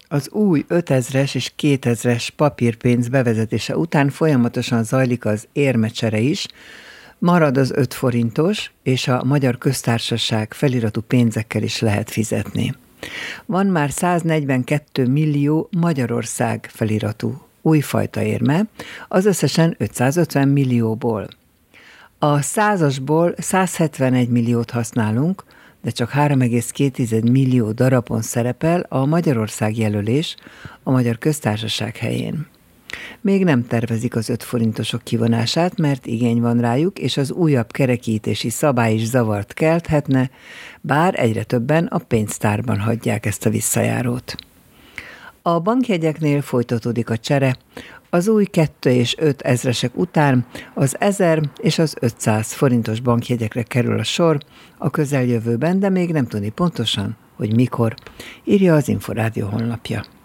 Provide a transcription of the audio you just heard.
Az új 5000-es és 2000-es papírpénz bevezetése után folyamatosan zajlik az érmecsere is, marad az 5 forintos, és a Magyar Köztársaság feliratú pénzekkel is lehet fizetni. Van már 142 millió Magyarország feliratú újfajta érme, az összesen 550 millióból. A 100-asból 171 milliót használunk, de csak 3,2 millió darabon szerepel a Magyarország jelölés a Magyar Köztársaság helyén. Még nem tervezik az 5 forintosok kivonását, mert igény van rájuk, és az újabb kerekítési szabály is zavart kelthetne, bár egyre többen a pénztárban hagyják ezt a visszajárót. A bankjegyeknél folytatódik a csere, az új 2 és 5 ezresek után az 1000 és az 500 forintos bankjegyekre kerül a sor a közeljövőben, de még nem tudni pontosan, hogy mikor, írja az Inforádió honlapja.